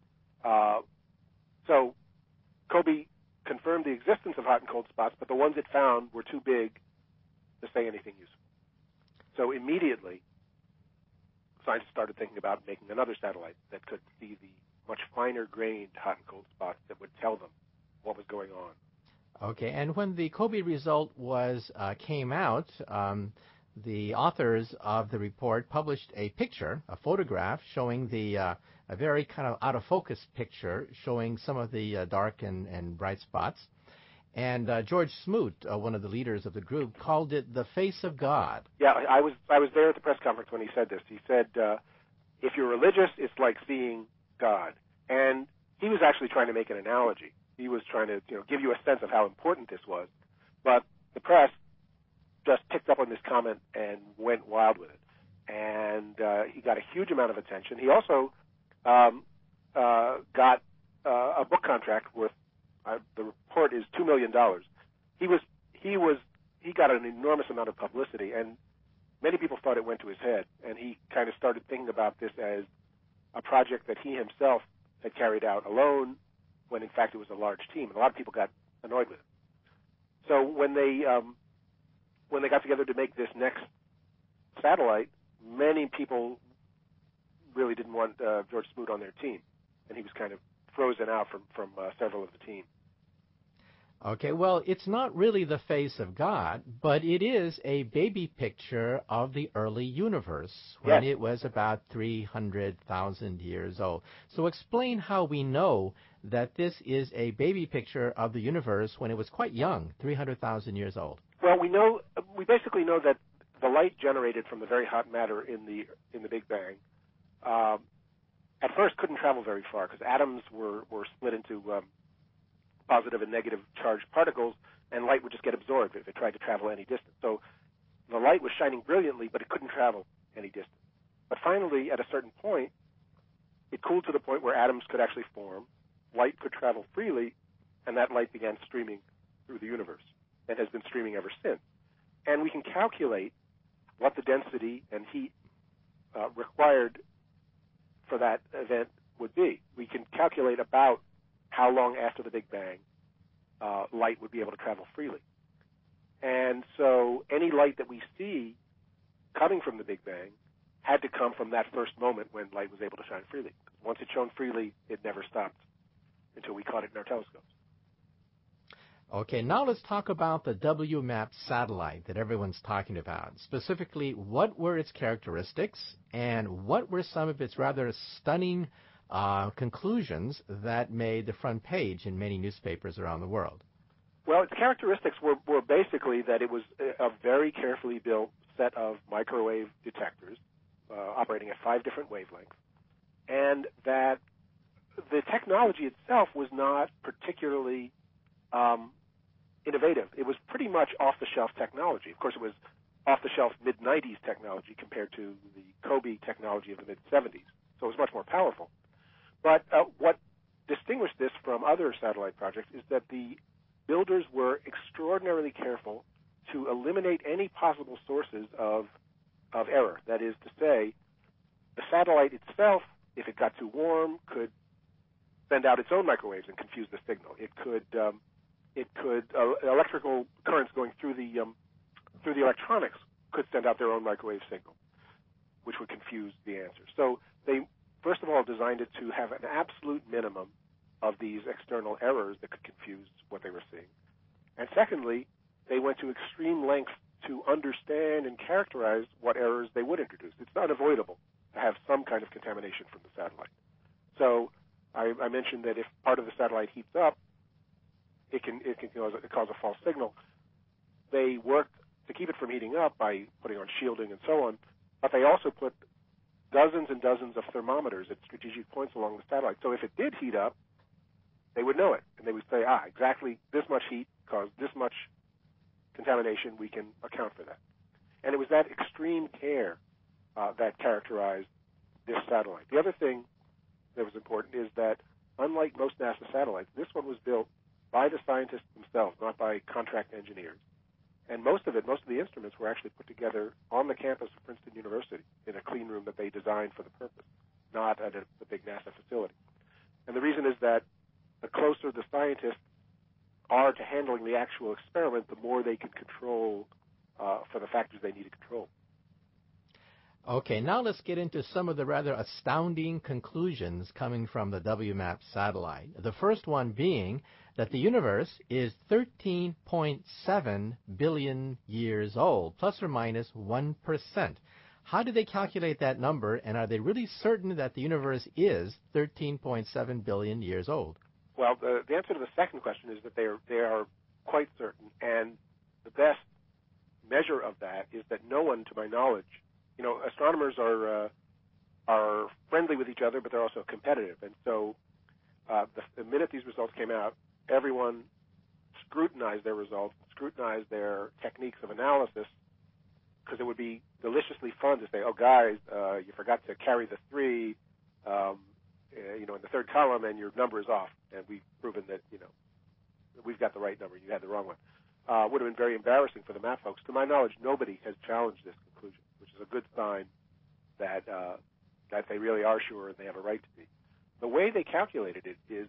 Uh, so COBE confirmed the existence of hot and cold spots, but the ones it found were too big to say anything useful. So immediately, scientists started thinking about making another satellite that could see the much finer-grained hot and cold spots that would tell them what was going on.
Okay, and when the COBE result was uh, came out, um, the authors of the report published a picture, a photograph, showing the uh, a very kind of out-of-focus picture showing some of the uh, dark and, and bright spots. And uh, George Smoot, uh, one of the leaders of the group, called it the face of God.
Yeah, I was I was there at the press conference when he said this. He said, uh, if you're religious, it's like seeing God. And he was actually trying to make an analogy. He was trying to, you know, give you a sense of how important this was. But the press just picked up on this comment and went wild with it. And uh, he got a huge amount of attention. He also um, uh, got uh, a book contract worth, uh, the report is two million dollars. He was, he was, he got an enormous amount of publicity, and many people thought it went to his head. And he kind of started thinking about this as a project that he himself had carried out alone, when in fact it was a large team, and a lot of people got annoyed with it. So when they um, when they got together to make this next satellite, many people really didn't want uh, George Smoot on their team, and he was kind of frozen out from from uh, several of the team.
Okay, well, it's not really the face of God, but it is a baby picture of the early universe when
Yes.
it was about three hundred thousand years old. So explain how we know that this is a baby picture of the universe when it was quite young, three hundred thousand years old.
Well, we know we basically know that the light generated from the very hot matter in the in the Big Bang um, at first couldn't travel very far because atoms were were split into um, positive and negative charged particles, and light would just get absorbed if it tried to travel any distance. So the light was shining brilliantly, but it couldn't travel any distance. But finally, at a certain point, it cooled to the point where atoms could actually form, light could travel freely, and that light began streaming through the universe and has been streaming ever since. And we can calculate what the density and heat uh, required for that event would be. We can calculate about how long after the Big Bang uh, light would be able to travel freely. And so any light that we see coming from the Big Bang had to come from that first moment when light was able to shine freely. Once it shone freely, it never stopped until we caught it in our telescopes.
Okay, now let's talk about the W MAP satellite that everyone's talking about. Specifically, what were its characteristics and what were some of its rather stunning uh, conclusions that made the front page in many newspapers around the world?
Well, its characteristics were, were basically that it was a, a very carefully built set of microwave detectors uh, operating at five different wavelengths, and that the technology itself was not particularly um, innovative. It was pretty much off-the-shelf technology. Of course, it was off-the-shelf mid nineties technology compared to the COBE technology of the mid-seventies, so it was much more powerful. But uh, what distinguished this from other satellite projects is that the builders were extraordinarily careful to eliminate any possible sources of of error. That is to say, the satellite itself, if it got too warm, could send out its own microwaves and confuse the signal. It could, um, it could, uh, electrical currents going through the um, through the electronics could send out their own microwave signal, which would confuse the answer. So they, first of all, designed it to have an absolute minimum of these external errors that could confuse what they were seeing. And secondly, they went to extreme lengths to understand and characterize what errors they would introduce. It's unavoidable to have some kind of contamination from the satellite. So I, I mentioned that if part of the satellite heats up, it can it can cause, cause a false signal. They worked to keep it from heating up by putting on shielding and so on, but they also put dozens and dozens of thermometers at strategic points along the satellite. So if it did heat up, they would know it, and they would say, ah, exactly this much heat caused this much contamination, we can account for that. And it was that extreme care uh, that characterized this satellite. The other thing that was important is that, unlike most NASA satellites, this one was built by the scientists themselves, not by contract engineers. And most of it, most of the instruments were actually put together on the campus of Princeton University in a clean room that they designed for the purpose, not at a, the big NASA facility. And the reason is that the closer the scientists are to handling the actual experiment, the more they can control uh, for the factors they need to control.
Okay, now let's get into some of the rather astounding conclusions coming from the W MAP satellite. The first one being that the universe is thirteen point seven billion years old, plus or minus one percent. How do they calculate that number, and are they really certain that the universe is thirteen point seven billion years old?
Well, the, the answer to the second question is that they are, they are quite certain, and the best measure of that is that no one, to my knowledge, you know, astronomers are uh, are friendly with each other, but they're also competitive. And so uh, the, the minute these results came out, everyone scrutinized their results, scrutinized their techniques of analysis, because it would be deliciously fun to say, oh, guys, uh, you forgot to carry the three, um, uh, you know, in the third column, and your number is off. And we've proven that, you know, we've got the right number, you had the wrong one. Uh, would have been very embarrassing for the MAP folks. To my knowledge, nobody has challenged this conclusion, which is a good sign that uh, that they really are sure and they have a right to be. The way they calculated it is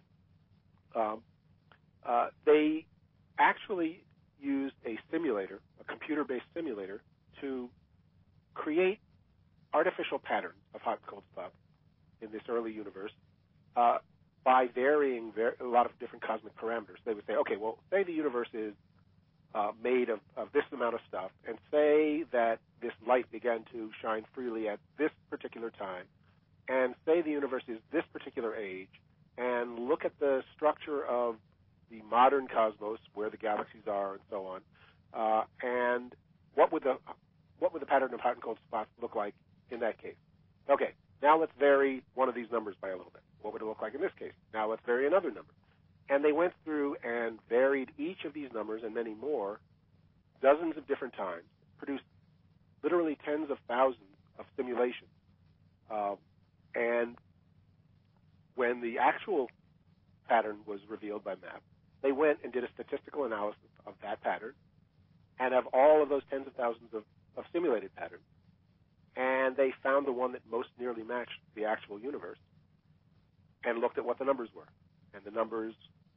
um, uh, they actually used a simulator, a computer-based simulator, to create artificial patterns of hot and cold spots in this early universe uh, by varying ver- a lot of different cosmic parameters. They would say, okay, well, say the universe is Uh, made of, of this amount of stuff, and say that this light began to shine freely at this particular time, and say the universe is this particular age, and look at the structure of the modern cosmos, where the galaxies are, and so on, uh, and what would the what would the pattern of hot and cold spots look like in that case? Okay, now let's vary one of these numbers by a little bit. What would it look like in this case? Now let's vary another number. And they went through and varied each of these numbers and many more, dozens of different times, produced literally tens of thousands of simulations. Uh, and when the actual pattern was revealed by MAP, they went and did a statistical analysis of that pattern and of all of those tens of thousands of, of simulated patterns. And they found the one that most nearly matched the actual universe and looked at what the numbers were. And the numbers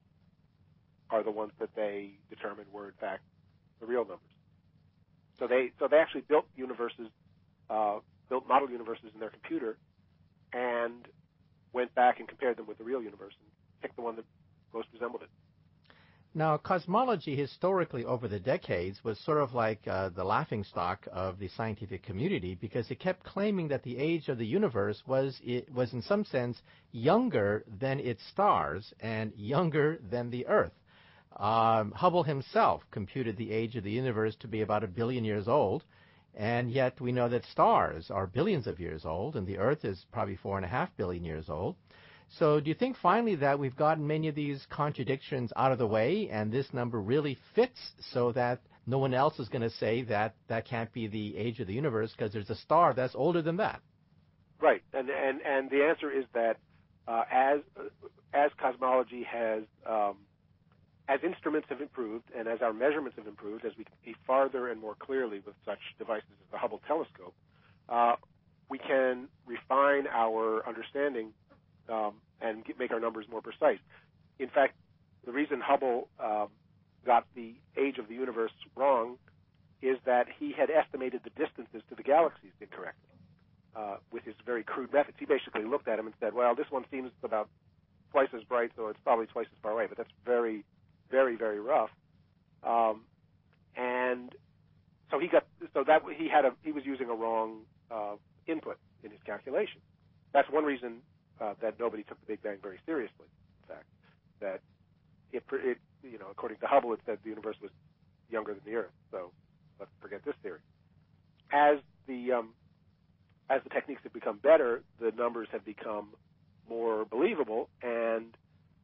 are the ones that they determined were, in fact, the real numbers. So they so they actually built universes, uh, built model universes in their computer, and went back and compared them with the real universe and picked the one that most resembled it.
Now, cosmology historically over the decades was sort of like uh, the laughingstock of the scientific community, because it kept claiming that the age of the universe was it was in some sense younger than its stars and younger than the Earth. Um, Hubble himself computed the age of the universe to be about a billion years old, and yet we know that stars are billions of years old, and the Earth is probably four and a half billion years old. So do you think finally that we've gotten many of these contradictions out of the way, and this number really fits so that no one else is going to say that that can't be the age of the universe because there's a star that's older than that?
Right, and and, and the answer is that uh, as as cosmology has um, as instruments have improved and as our measurements have improved, as we can see farther and more clearly with such devices as the Hubble telescope, uh, we can refine our understanding um, and get, make our numbers more precise. In fact, the reason Hubble um, got the age of the universe wrong is that he had estimated the distances to the galaxies incorrectly uh, with his very crude methods. He basically looked at them and said, well, this one seems about twice as bright, so it's probably twice as far away, but that's very, very, very rough. Um, and so he got so that he had a he was using a wrong uh, input in his calculation. That's one reason uh, that nobody took the Big Bang very seriously. In fact, that it, it you know according to Hubble, it said the universe was younger than the Earth. So let's forget this theory. As the um, as the techniques have become better, the numbers have become more believable, and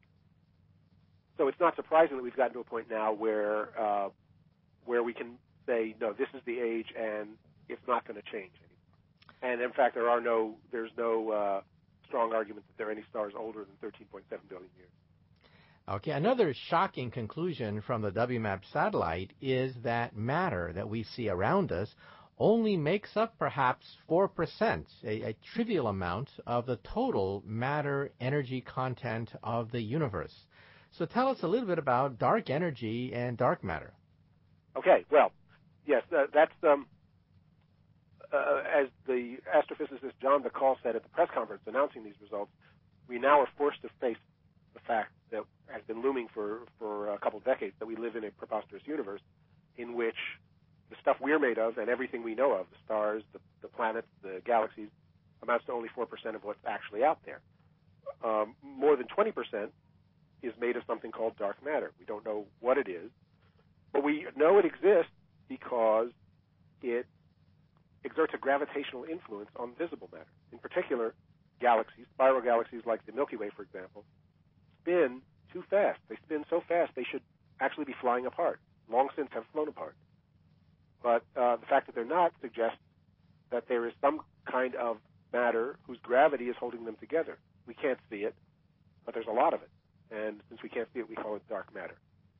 so it's not surprising that we've gotten to a point now where uh, where we can say, no, this is the age, and it's not going to change anymore. And in fact, there are no there's no uh, strong argument that there are any stars older than thirteen point seven billion years.
Okay, another shocking conclusion from the W MAP satellite is that matter that we see around us only makes up perhaps four percent, a, a trivial amount of the total matter energy content of the universe. So tell us a little bit about dark energy and dark matter.
Okay, well, yes, uh, that's, um, uh, as the astrophysicist John Bacall said at the press conference announcing these results, we now are forced to face the fact that has been looming for, for a couple of decades, that we live in a preposterous universe in which the stuff we're made of and everything we know of, the stars, the, the planets, the galaxies, amounts to only four percent of what's actually out there. Um, more than twenty percent is made of something called dark matter. We don't know what it is, but we know it exists because it exerts a gravitational influence on visible matter. In particular, galaxies, spiral galaxies like the Milky Way, for example, spin too fast. They spin so fast they should actually be flying apart, long since have flown apart. But uh, the fact that they're not suggests that there is some kind of matter whose gravity is holding them together. We can't see it, but there's a lot of it. And since we can't see it, we call it dark matter.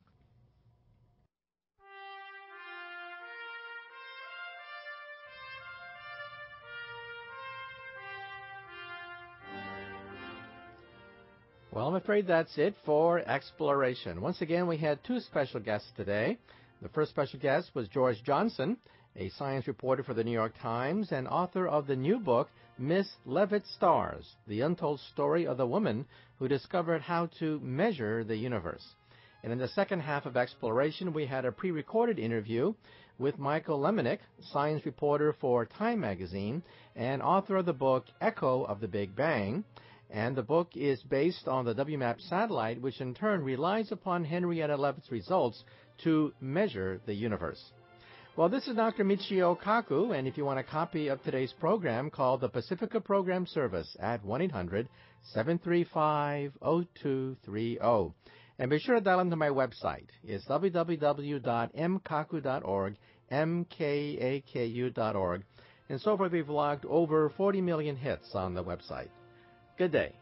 Well, I'm afraid that's it for Exploration. Once again, we had two special guests today. The first special guest was George Johnson, a science reporter for the New York Times and author of the new book, Miss Leavitt Stars, The Untold Story of the Woman Who Discovered How to Measure the Universe. And in the second half of Exploration, we had a pre-recorded interview with Michael Lemonick, science reporter for Time magazine and author of the book Echo of the Big Bang. And the book is based on the W MAP satellite, which in turn relies upon Henrietta Leavitt's results to measure the universe. Well, this is Doctor Michio Kaku, and if you want a copy of today's program, call the Pacifica Program Service at one eight hundred seven three five zero two three zero. And be sure to dial into my website. It's w w w dot m kaku dot org, m k a k u dot org. And so far we've logged over forty million hits on the website. Good day.